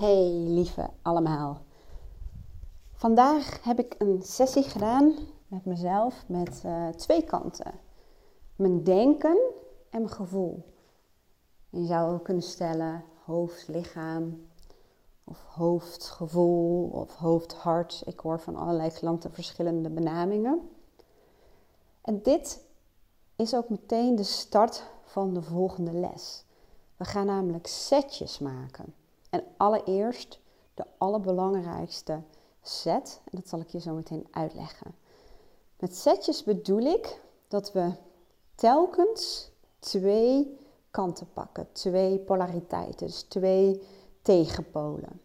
Hey lieve allemaal. Vandaag heb ik een sessie gedaan met mezelf met twee kanten. Mijn denken en mijn gevoel. En je zou ook kunnen stellen hoofd, lichaam of hoofdgevoel of hoofd-hart. Ik hoor van allerlei klanten verschillende benamingen. En dit is ook meteen de start van de volgende les. We gaan namelijk setjes maken. En allereerst de allerbelangrijkste set, en dat zal ik je zo meteen uitleggen. Met setjes bedoel ik dat we telkens twee kanten pakken, twee polariteiten, dus twee tegenpolen.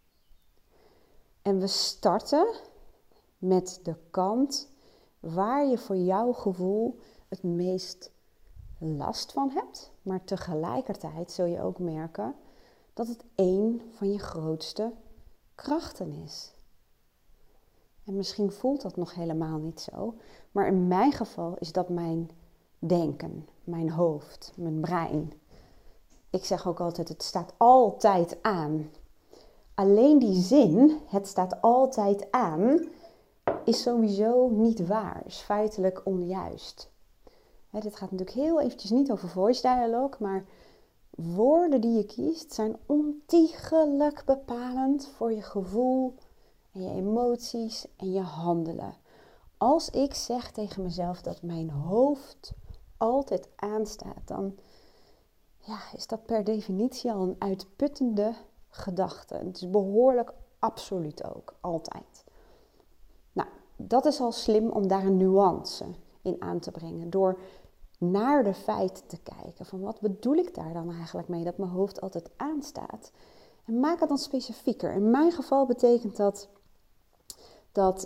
En we starten met de kant waar je voor jouw gevoel het meest last van hebt, maar tegelijkertijd zul je ook merken dat het één van je grootste krachten is. En misschien voelt dat nog helemaal niet zo, maar in mijn geval is dat mijn denken, mijn hoofd, mijn brein. Ik zeg ook altijd, het staat altijd aan. Alleen die zin, het staat altijd aan, is sowieso niet waar, is feitelijk onjuist. Dit gaat natuurlijk heel eventjes niet over voice dialogue, maar woorden die je kiest zijn ontiegelijk bepalend voor je gevoel en je emoties en je handelen. Als ik zeg tegen mezelf dat mijn hoofd altijd aanstaat, dan is dat per definitie al een uitputtende gedachte. Het is behoorlijk absoluut ook, altijd. Nou, dat is al slim om daar een nuance in aan te brengen. Door naar de feiten te kijken. Van wat bedoel ik daar dan eigenlijk mee dat mijn hoofd altijd aanstaat? En maak het dan specifieker. In mijn geval betekent dat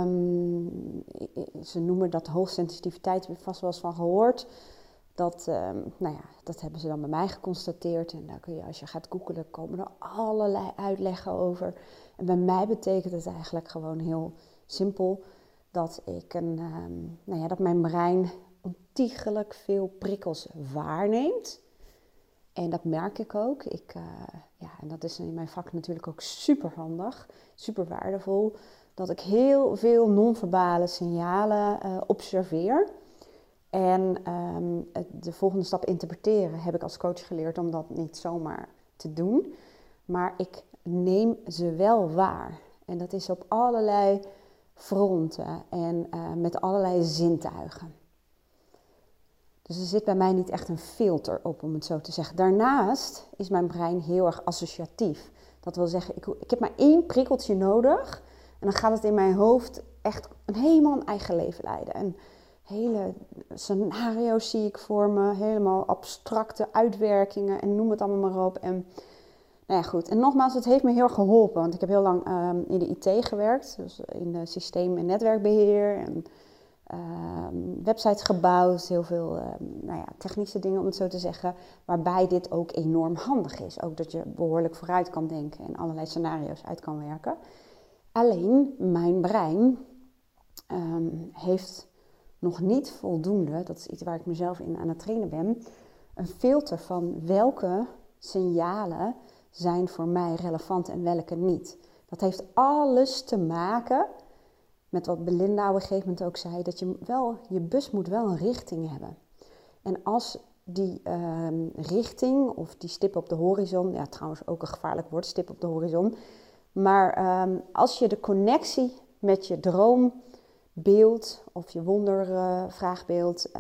ze noemen dat hoogsensitiviteit, heb je vast wel eens van gehoord. Dat hebben ze dan bij mij geconstateerd. En daar kun je, als je gaat googlen, komen er allerlei uitleggen over. En bij mij betekent het eigenlijk gewoon heel simpel dat ik dat mijn brein ontiegelijk veel prikkels waarneemt. En dat merk ik ook. En dat is in mijn vak natuurlijk ook super handig, super waardevol. Dat ik heel veel non-verbale signalen observeer. En de volgende stap interpreteren heb ik als coach geleerd om dat niet zomaar te doen. Maar ik neem ze wel waar. En dat is op allerlei fronten en met allerlei zintuigen. Dus er zit bij mij niet echt een filter op, om het zo te zeggen. Daarnaast is mijn brein heel erg associatief. Dat wil zeggen, ik heb maar één prikkeltje nodig. En dan gaat het in mijn hoofd echt helemaal een eigen leven leiden. En hele scenario's zie ik voor me. Helemaal abstracte uitwerkingen en noem het allemaal maar op. En goed. En nogmaals, het heeft me heel erg geholpen. Want ik heb heel lang in de IT gewerkt. Dus in de systeem- en netwerkbeheer en websites gebouwd, heel veel technische dingen om het zo te zeggen, waarbij dit ook enorm handig is. Ook dat je behoorlijk vooruit kan denken en allerlei scenario's uit kan werken. Alleen mijn brein heeft nog niet voldoende, dat is iets waar ik mezelf in aan het trainen ben, een filter van welke signalen zijn voor mij relevant en welke niet. Dat heeft alles te maken met wat Belinda op een gegeven moment ook zei, dat je bus moet wel een richting hebben. En als die richting of die stip op de horizon, trouwens ook een gevaarlijk woord, stip op de horizon, maar als je de connectie met je droombeeld of je wondervraagbeeld,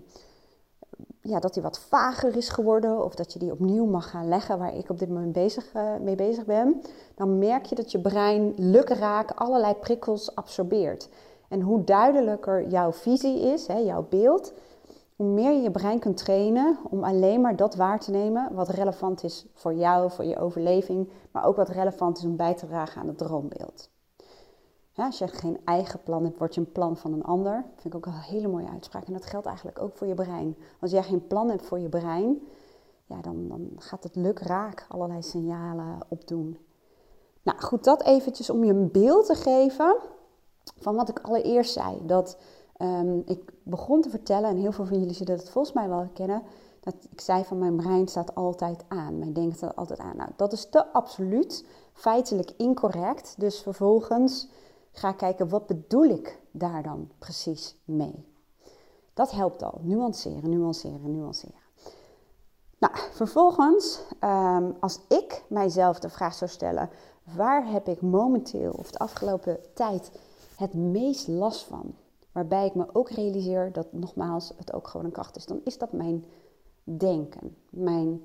dat die wat vager is geworden of dat je die opnieuw mag gaan leggen, waar ik op dit moment mee bezig ben, dan merk je dat je brein lukraak allerlei prikkels absorbeert. En hoe duidelijker jouw visie is, jouw beeld, hoe meer je je brein kunt trainen om alleen maar dat waar te nemen wat relevant is voor jou, voor je overleving, maar ook wat relevant is om bij te dragen aan het droombeeld. Als je geen eigen plan hebt, word je een plan van een ander. Dat vind ik ook een hele mooie uitspraak. En dat geldt eigenlijk ook voor je brein. Als jij geen plan hebt voor je brein, dan gaat het lukraak allerlei signalen opdoen. Nou goed, dat eventjes om je een beeld te geven van wat ik allereerst zei. Dat ik begon te vertellen, en heel veel van jullie zullen dat volgens mij wel herkennen, ik zei van mijn brein staat altijd aan. Mijn denken staat altijd aan. Nou, dat is te absoluut feitelijk incorrect. Dus vervolgens ga ik kijken, wat bedoel ik daar dan precies mee? Dat helpt al. Nuanceren, nuanceren, nuanceren. Nou, vervolgens, als ik mijzelf de vraag zou stellen, waar heb ik momenteel of de afgelopen tijd het meest last van? Waarbij ik me ook realiseer dat nogmaals het ook gewoon een kracht is. Dan is dat mijn denken. Mijn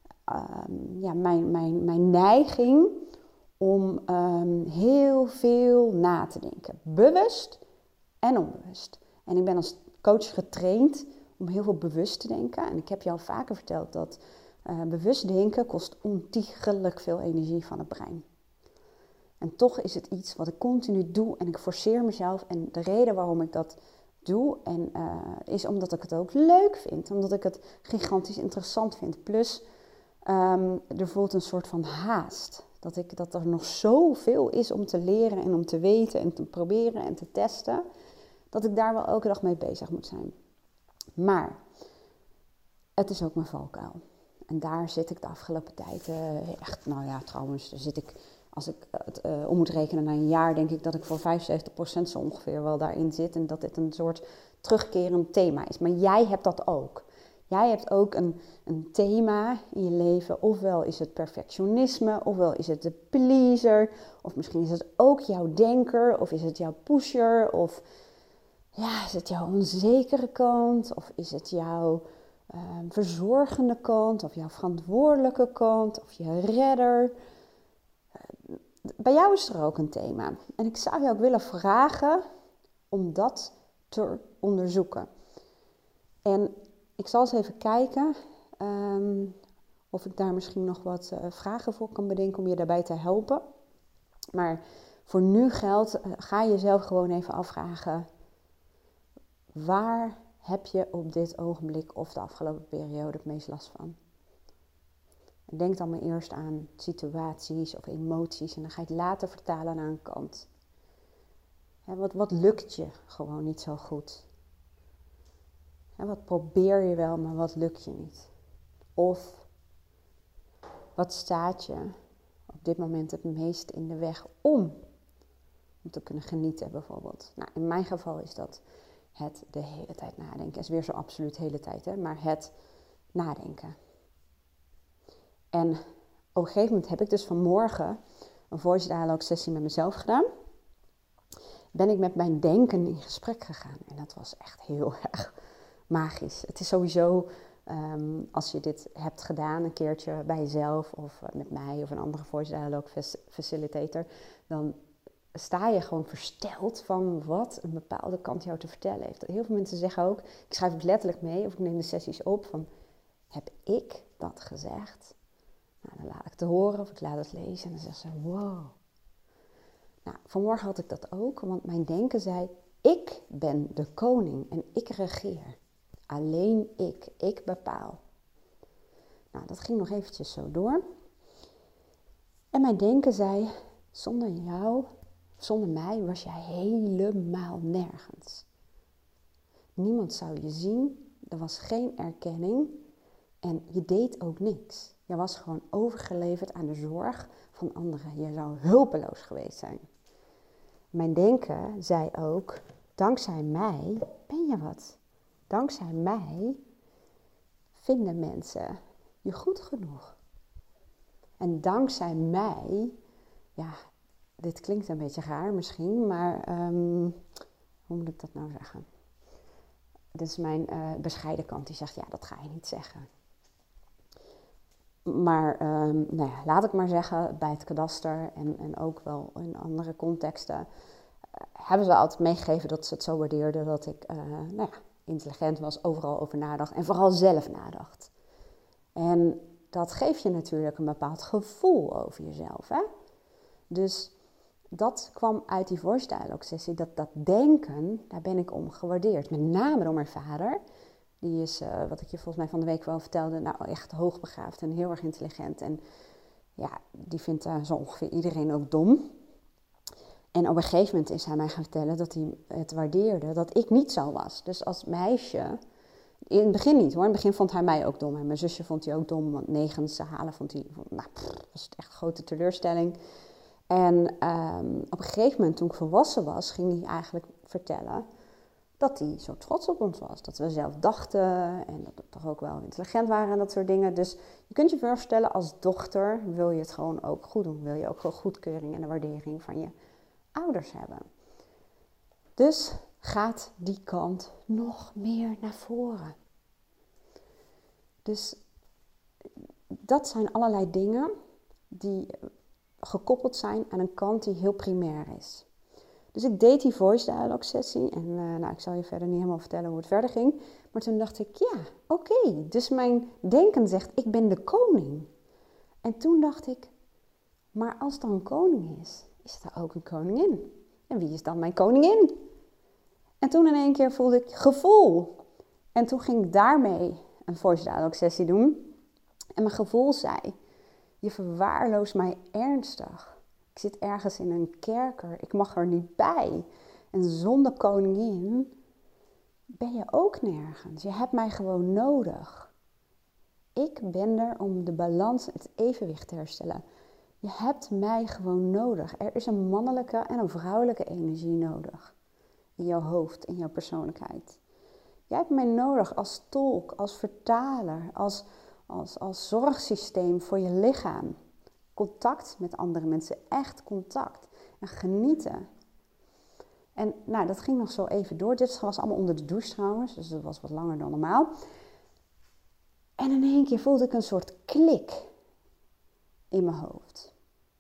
neiging om heel veel na te denken. Bewust en onbewust. En ik ben als coach getraind om heel veel bewust te denken. En ik heb je al vaker verteld dat bewust denken kost ontiegelijk veel energie van het brein. En toch is het iets wat ik continu doe en ik forceer mezelf. En de reden waarom ik dat doe is omdat ik het ook leuk vind. Omdat ik het gigantisch interessant vind. Plus, er voelt een soort van haast. Dat er nog zoveel is om te leren en om te weten en te proberen en te testen. Dat ik daar wel elke dag mee bezig moet zijn. Maar het is ook mijn valkuil. En daar zit ik de afgelopen tijd echt, trouwens, daar zit ik, als ik het om moet rekenen naar een jaar, denk ik dat ik voor 75% zo ongeveer wel daarin zit. En dat dit een soort terugkerend thema is. Maar jij hebt dat ook. Jij hebt ook een thema in je leven. Ofwel is het perfectionisme, ofwel is het de pleaser. Of misschien is het ook jouw denker, of is het jouw pusher, of is het jouw onzekere kant, of is het jouw verzorgende kant, of jouw verantwoordelijke kant, of je redder. Bij jou is er ook een thema. En ik zou je ook willen vragen om dat te onderzoeken. En ik zal eens even kijken of ik daar misschien nog wat vragen voor kan bedenken om je daarbij te helpen. Maar voor nu geldt, ga jezelf gewoon even afvragen, waar heb je op dit ogenblik of de afgelopen periode het meest last van? Denk dan maar eerst aan situaties of emoties en dan ga je het later vertalen naar een kant. Wat lukt je gewoon niet zo goed? Wat probeer je wel, maar wat lukt je niet? Of wat staat je op dit moment het meest in de weg om te kunnen genieten bijvoorbeeld? Nou, in mijn geval is dat het de hele tijd nadenken. Is weer zo absoluut de hele tijd, hè? Maar het nadenken. En op een gegeven moment heb ik dus vanmorgen een voice dialogue sessie met mezelf gedaan. Ben ik met mijn denken in gesprek gegaan. En dat was echt heel erg magisch. Het is sowieso, als je dit hebt gedaan een keertje bij jezelf of met mij of een andere voice dialogue facilitator, dan sta je gewoon versteld van wat een bepaalde kant jou te vertellen heeft. Heel veel mensen zeggen ook, ik schrijf het letterlijk mee of ik neem de sessies op van, heb ik dat gezegd? Nou, dan laat ik het horen of ik laat het lezen en dan zeggen ze, wow. Nou, vanmorgen had ik dat ook, want mijn denken zei, ik ben de koning en ik regeer. Alleen ik bepaal. Nou, dat ging nog eventjes zo door. En mijn denken zei, zonder jou, zonder mij was jij helemaal nergens. Niemand zou je zien, er was geen erkenning en je deed ook niks. Je was gewoon overgeleverd aan de zorg van anderen. Je zou hulpeloos geweest zijn. Mijn denken zei ook, dankzij mij ben je wat. Dankzij mij vinden mensen je goed genoeg. En dankzij mij, dit klinkt een beetje raar misschien, maar hoe moet ik dat nou zeggen? Dit is mijn bescheiden kant die zegt, dat ga je niet zeggen. Maar laat ik maar zeggen, bij het kadaster en ook wel in andere contexten, hebben ze altijd meegegeven dat ze het zo waardeerden dat ik intelligent was, overal over nadacht en vooral zelf nadacht. En dat geeft je natuurlijk een bepaald gevoel over jezelf. Hè? Dus dat kwam uit die voice dialogue sessie, dat denken, daar ben ik om gewaardeerd. Met name door mijn vader. Die is, wat ik je volgens mij van de week wel vertelde, echt hoogbegaafd en heel erg intelligent. En die vindt zo ongeveer iedereen ook dom. En op een gegeven moment is hij mij gaan vertellen dat hij het waardeerde dat ik niet zo was. Dus als meisje In het begin niet hoor. In het begin vond hij mij ook dom. En mijn zusje vond hij ook dom. Want 9's halen vond hij... was het echt een grote teleurstelling. En op een gegeven moment, toen ik volwassen was, ging hij eigenlijk vertellen dat hij zo trots op ons was. Dat we zelf dachten en dat we toch ook wel intelligent waren en dat soort dingen. Dus je kunt je voorstellen, als dochter wil je het gewoon ook goed doen. Wil je ook gewoon goedkeuring en de waardering van je ouders hebben. Dus gaat die kant nog meer naar voren. Dus dat zijn allerlei dingen die gekoppeld zijn aan een kant die heel primair is. Dus ik deed die voice dialogue sessie en ik zal je verder niet helemaal vertellen hoe het verder ging. Maar toen dacht ik, ja, oké, dus mijn denken zegt, ik ben de koning. En toen dacht ik, maar als er een koning is er ook een koningin. En wie is dan mijn koningin? En toen in één keer voelde ik gevoel. En toen ging ik daarmee een voice dialogue sessie doen. En mijn gevoel zei, je verwaarloost mij ernstig. Ik zit ergens in een kerker, ik mag er niet bij. En zonder koningin ben je ook nergens. Je hebt mij gewoon nodig. Ik ben er om de balans, het evenwicht te herstellen. Je hebt mij gewoon nodig. Er is een mannelijke en een vrouwelijke energie nodig. In jouw hoofd, in jouw persoonlijkheid. Jij hebt mij nodig als tolk, als vertaler, als zorgsysteem voor je lichaam. Contact met andere mensen, echt contact. En genieten. En dat ging nog zo even door. Dit was allemaal onder de douche trouwens, dus dat was wat langer dan normaal. En in één keer voelde ik een soort klik in mijn hoofd.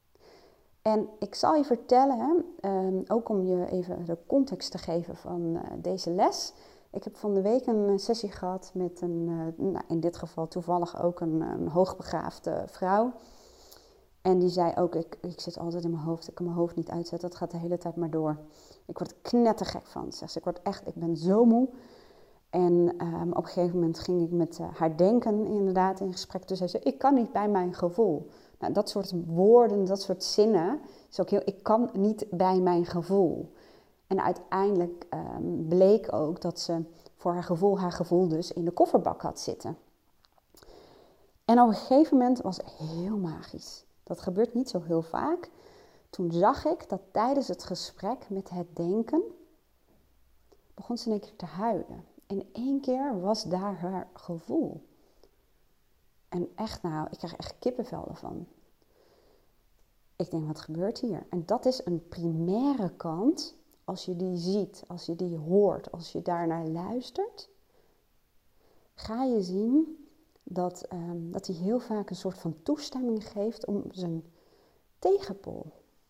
En ik zal je vertellen, ook om je even de context te geven van deze les. Ik heb van de week een sessie gehad met in dit geval toevallig ook een hoogbegaafde vrouw. En die zei ook, ik zit altijd in mijn hoofd, ik kan mijn hoofd niet uitzetten, dat gaat de hele tijd maar door. Ik word er knettergek van, zegt ze. Ik ben zo moe. En op een gegeven moment ging ik met haar denken inderdaad in gesprek. Toen zei ze, ik kan niet bij mijn gevoel. Nou, dat soort woorden, dat soort zinnen, is ook ik kan niet bij mijn gevoel. En uiteindelijk bleek ook dat ze voor haar gevoel dus in de kofferbak had zitten. En op een gegeven moment was het heel magisch. Dat gebeurt niet zo heel vaak. Toen zag ik dat tijdens het gesprek met het denken, begon ze in één keer te huilen. In één keer was daar haar gevoel. En echt ik krijg echt kippenvel ervan. Ik denk, wat gebeurt hier? En dat is een primaire kant. Als je die ziet, als je die hoort, als je daarnaar luistert, ga je zien dat hij heel vaak een soort van toestemming geeft om zijn tegenpool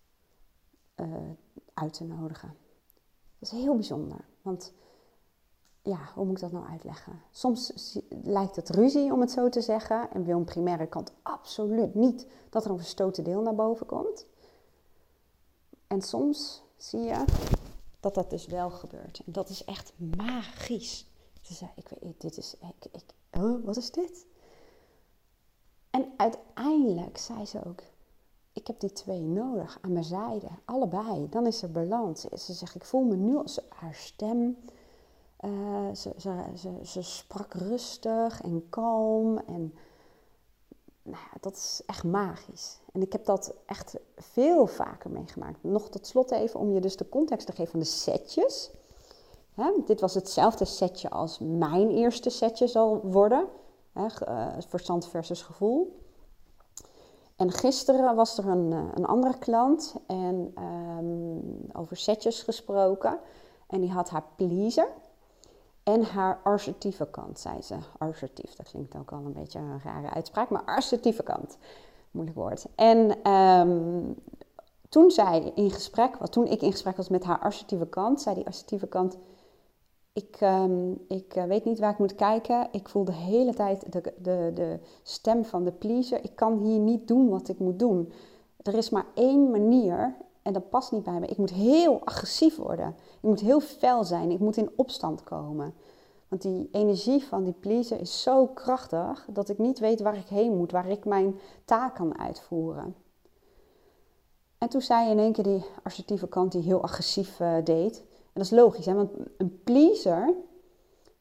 uit te nodigen. Dat is heel bijzonder, want hoe moet ik dat nou uitleggen? Soms lijkt het ruzie, om het zo te zeggen, en wil een primaire kant absoluut niet dat er een verstoten deel naar boven komt. En soms zie je dat dat dus wel gebeurt. En dat is echt magisch. Ze zei, wat is dit? En uiteindelijk zei ze ook, ik heb die twee nodig aan mijn zijde, allebei. Dan is er balans. Ze zegt, ik voel me nu als haar stem. Ze sprak rustig en kalm. En dat is echt magisch. En ik heb dat echt veel vaker meegemaakt. Nog tot slot even om je dus de context te geven van de setjes. Dit was hetzelfde setje als mijn eerste setje zal worden. Verstand versus gevoel. En gisteren was er een andere klant en over setjes gesproken. En die had haar pleaser en haar assertieve kant, zei ze. Assertief, dat klinkt ook al een beetje een rare uitspraak, maar assertieve kant. Moeilijk woord. En toen ik in gesprek was met haar assertieve kant, zei die assertieve kant, ik weet niet waar ik moet kijken. Ik voel de hele tijd de stem van de pleaser. Ik kan hier niet doen wat ik moet doen. Er is maar één manier en dat past niet bij me. Ik moet heel agressief worden. Ik moet heel fel zijn. Ik moet in opstand komen. Want die energie van die pleaser is zo krachtig dat ik niet weet waar ik heen moet. Waar ik mijn taak kan uitvoeren. En toen zei in één keer die assertieve kant die heel agressief deed. En dat is logisch, hè? Want een pleaser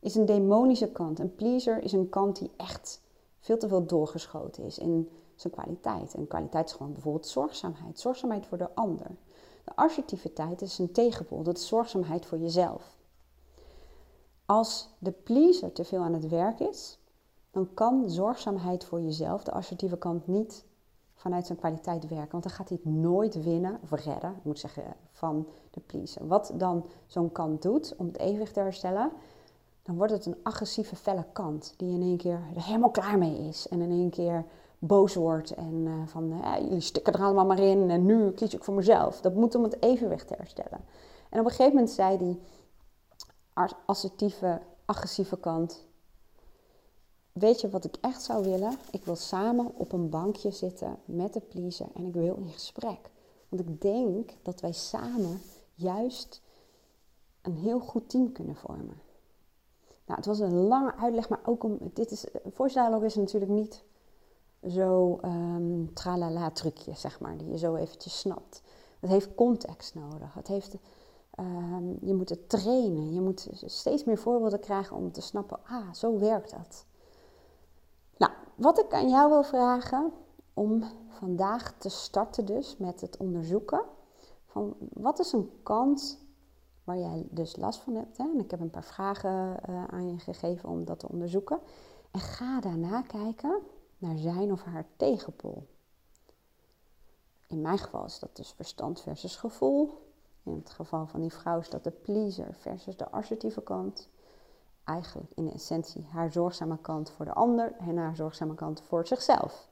is een demonische kant. Een pleaser is een kant die echt veel te veel doorgeschoten is in zijn kwaliteit. En kwaliteit is gewoon bijvoorbeeld zorgzaamheid. Zorgzaamheid voor de ander. De assertiviteit is een tegenpool. Dat is zorgzaamheid voor jezelf. Als de pleaser te veel aan het werk is, dan kan zorgzaamheid voor jezelf, de assertieve kant, niet vanuit zijn kwaliteit werken. Want dan gaat hij het nooit winnen of redden, ik moet zeggen, van de pleaser. Wat dan zo'n kant doet om het evenwicht te herstellen, dan wordt het een agressieve, felle kant die in één keer er helemaal klaar mee is. En in één keer boos wordt en jullie stikken er allemaal maar in en nu kies ik voor mezelf. Dat moet om het evenwicht te herstellen. En op een gegeven moment zei die assertieve, agressieve kant: weet je wat ik echt zou willen? Ik wil samen op een bankje zitten met de pleaser en ik wil in gesprek. Want ik denk dat wij samen juist een heel goed team kunnen vormen. Nou, het was een lange uitleg, maar ook voice dialogue is natuurlijk niet zo tralala trucje, zeg maar, die je zo eventjes snapt. Het heeft context nodig. Je moet het trainen. Je moet steeds meer voorbeelden krijgen om te snappen, zo werkt dat. Nou, wat ik aan jou wil vragen om vandaag te starten dus met het onderzoeken van wat is een kant waar jij dus last van hebt. Hè? En ik heb een paar vragen aan je gegeven om dat te onderzoeken. En ga daarna kijken naar zijn of haar tegenpool. In mijn geval is dat dus verstand versus gevoel. In het geval van die vrouw is dat de pleaser versus de assertieve kant. Eigenlijk in essentie haar zorgzame kant voor de ander en haar zorgzame kant voor zichzelf.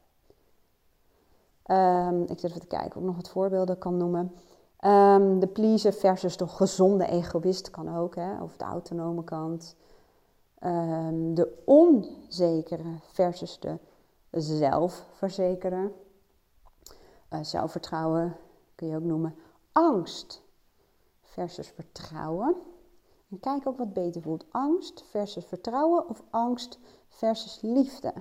Ik zit even te kijken of ik nog wat voorbeelden kan noemen. De pleaser versus de gezonde egoïst kan ook, hè, of de autonome kant. De onzekere versus de zelfverzekerde. Zelfvertrouwen kun je ook noemen. Angst versus vertrouwen. En kijk ook wat beter voelt. Angst versus vertrouwen of angst versus liefde.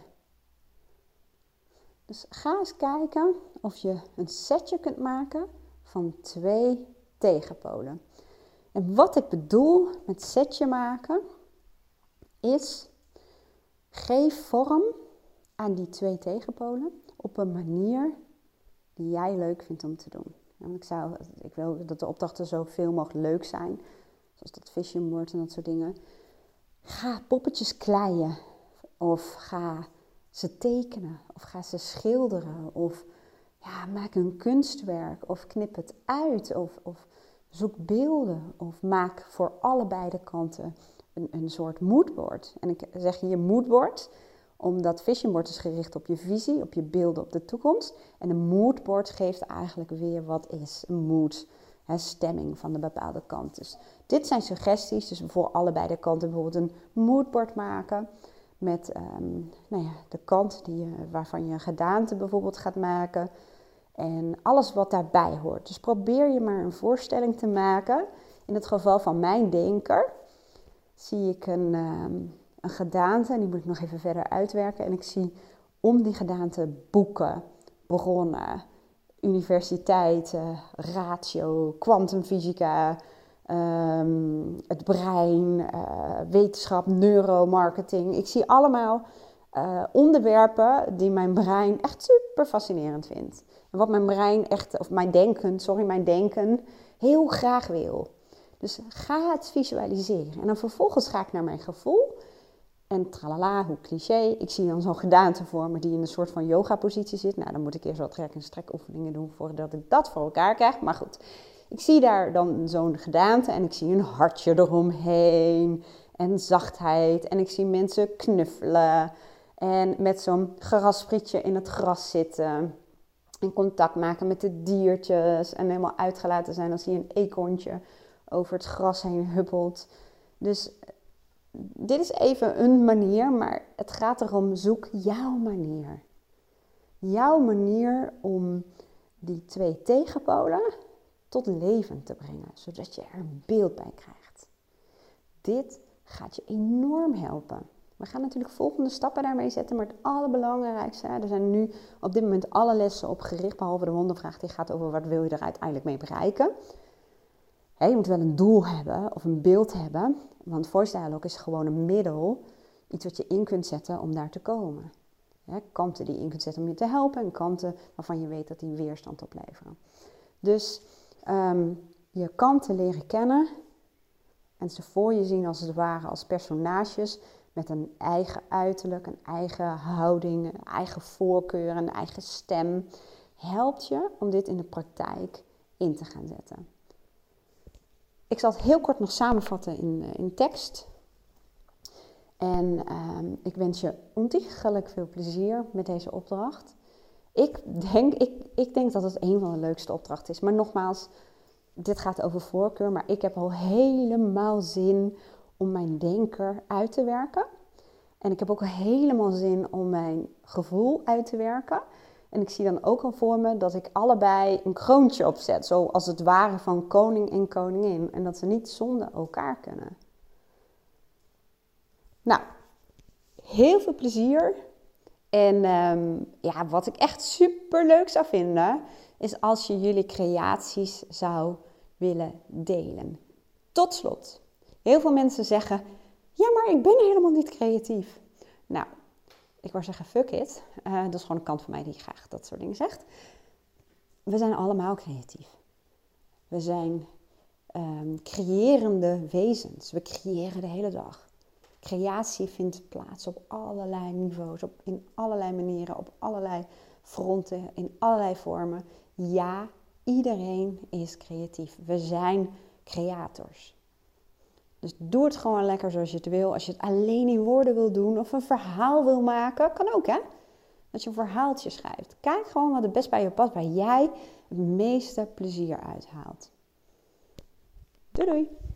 Dus ga eens kijken of je een setje kunt maken van 2 tegenpolen. En wat ik bedoel met setje maken is: geef vorm aan die 2 tegenpolen op een manier die jij leuk vindt om te doen. Ik wil dat de opdrachten zoveel mogelijk leuk zijn. Zoals dat vision board en dat soort dingen. Ga poppetjes kleien. Of ga ze tekenen. Of ga ze schilderen. Of maak een kunstwerk. Of knip het uit. Of zoek beelden. Of maak voor allebei de kanten een soort moodboard. En ik zeg hier moodboard, omdat vision board is gericht op je visie, op je beelden, op de toekomst. En een moodboard geeft eigenlijk weer wat is een mood, stemming van de bepaalde kant. Dus dit zijn suggesties, dus voor allebei de kanten bijvoorbeeld een moodboard maken met de kant waarvan je een gedaante bijvoorbeeld gaat maken. En alles wat daarbij hoort. Dus probeer je maar een voorstelling te maken. In het geval van mijn denker zie ik een gedaante, en die moet ik nog even verder uitwerken. En ik zie om die gedaante boeken, bronnen, universiteiten, ratio, kwantumfysica, het brein, wetenschap, neuromarketing. Ik zie allemaal onderwerpen die mijn brein echt super fascinerend vindt. En wat mijn brein mijn denken heel graag wil. Dus ga het visualiseren. En dan vervolgens ga ik naar mijn gevoel. En tralala, hoe cliché. Ik zie dan zo'n gedaante voor me die in een soort van yoga-positie zit. Nou, dan moet ik eerst wat trek- en strekoefeningen doen voordat ik dat voor elkaar krijg. Maar goed, ik zie daar dan zo'n gedaante en ik zie een hartje eromheen. En zachtheid. En ik zie mensen knuffelen. En met zo'n geraspritje in het gras zitten. En contact maken met de diertjes. En helemaal uitgelaten zijn als hij een eekhoorntje over het gras heen huppelt. Dus dit is even een manier, maar het gaat erom: zoek jouw manier. Jouw manier om die 2 tegenpolen tot leven te brengen, zodat je er een beeld bij krijgt. Dit gaat je enorm helpen. We gaan natuurlijk volgende stappen daarmee zetten, maar het allerbelangrijkste, er zijn nu op dit moment alle lessen op gericht, behalve de wondervraag die gaat over wat wil je er uiteindelijk mee bereiken. Je moet wel een doel hebben of een beeld hebben. Want voice dialogue is gewoon een middel. Iets wat je in kunt zetten om daar te komen. Kanten die je in kunt zetten om je te helpen. En kanten waarvan je weet dat die weerstand opleveren. Dus je kanten leren kennen. En ze voor je zien als het ware als personages. Met een eigen uiterlijk, een eigen houding, een eigen voorkeur, een eigen stem. Helpt je om dit in de praktijk in te gaan zetten. Ik zal het heel kort nog samenvatten in tekst. En ik wens je ontiegelijk veel plezier met deze opdracht. Ik denk dat het een van de leukste opdrachten is. Maar nogmaals, dit gaat over voorkeur. Maar ik heb al helemaal zin om mijn denker uit te werken. En ik heb ook helemaal zin om mijn gevoel uit te werken. En ik zie dan ook al voor me dat ik allebei een kroontje opzet. Zo als het ware van koning en koningin. En dat ze niet zonder elkaar kunnen. Nou, heel veel plezier. En wat ik echt super leuk zou vinden, is als je jullie creaties zou willen delen. Tot slot, heel veel mensen zeggen, ja, maar ik ben helemaal niet creatief. Nou, ik wou zeggen, fuck it. Dat is gewoon een kant van mij die graag dat soort dingen zegt. We zijn allemaal creatief. We zijn creërende wezens. We creëren de hele dag. Creatie vindt plaats op allerlei niveaus, in allerlei manieren, op allerlei fronten, in allerlei vormen. Ja, iedereen is creatief. We zijn creators. Dus doe het gewoon lekker zoals je het wil. Als je het alleen in woorden wil doen of een verhaal wil maken, kan ook hè. Dat je een verhaaltje schrijft. Kijk gewoon wat het best bij je past, waar jij het meeste plezier uithaalt. Doei doei!